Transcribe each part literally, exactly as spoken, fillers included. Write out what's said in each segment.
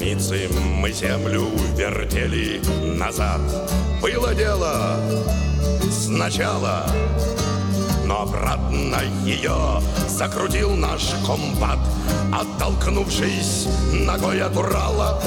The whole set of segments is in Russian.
границы мы землю вертели назад. Было дело сначала, но обратно ее закрутил наш комбат, оттолкнувшись ногой от Урала.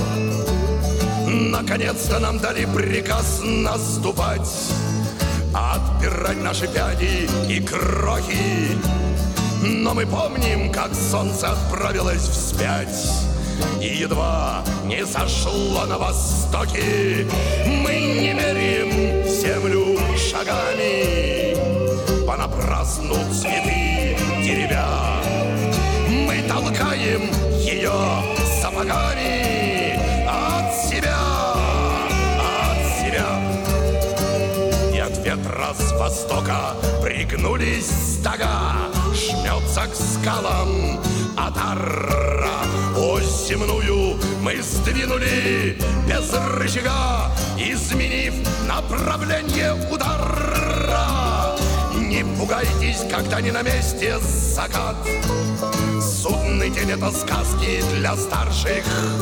Наконец-то нам дали приказ наступать, отбирать наши пяди и крохи. Но мы помним, как солнце отправилось вспять, и едва не зашло на востоке. Мы не меряем землю шагами, понапрасну цветы деревя. Мы толкаем ее сапогами от себя, от себя. И от ветра с востока пригнулись стога, жмется к скалам отара. Ось земную мы сдвинули без рычага, изменив направление удара. Не пугайтесь, когда не на месте закат. Судный день — это сказки для старших.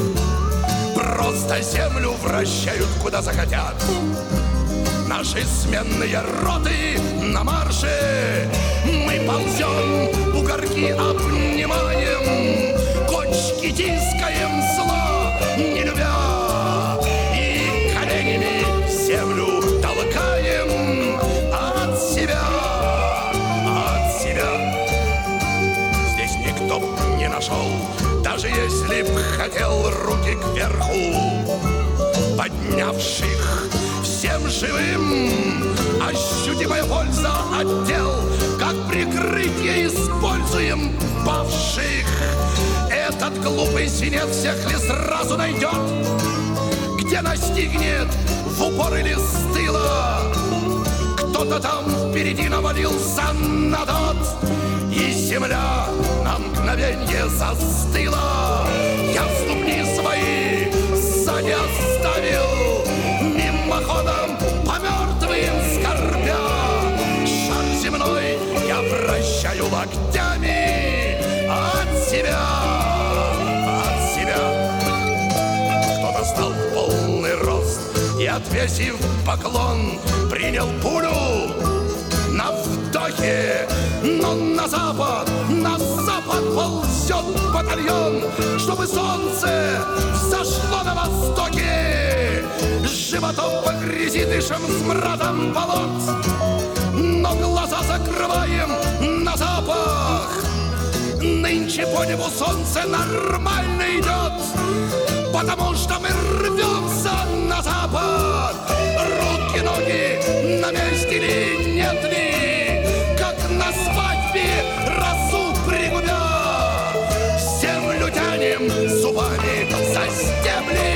Просто землю вращают куда захотят. Наши сменные роты на марше. Мы ползем, бугорки обнимаем, кочки тискаем зло не любя, и коленями землю толкаем от себя, от себя. Здесь никто б не нашел, даже если б хотел, руки кверху поднявших всем живым. Ощутимая польза от дел, как прикрытие используем павших. Этот глупый синец всех ли сразу найдет, где настигнет в упор или с тыла? Кто-то там впереди навалился на тот, и земля на мгновенье застыла. Я ступни свои сзади оставил, мимоходом по мертвым скорбя. Шар земной я вращаю локтями от себя, от себя. Кто-то стал в полный рост и, отвесив поклон, принял пулю на вдохе. Но на запад, на запад ползет батальон, чтобы солнце взошло на востоке. Животом по грязи дышим смрадом болот, но глаза закрываем на запах. Нынче по небу солнце нормально идет, потому что мы рвемся на запад. Руки, ноги на месте ли, нет ли, как на свадьбе разу пригубя. Землю тянем зубами за стебли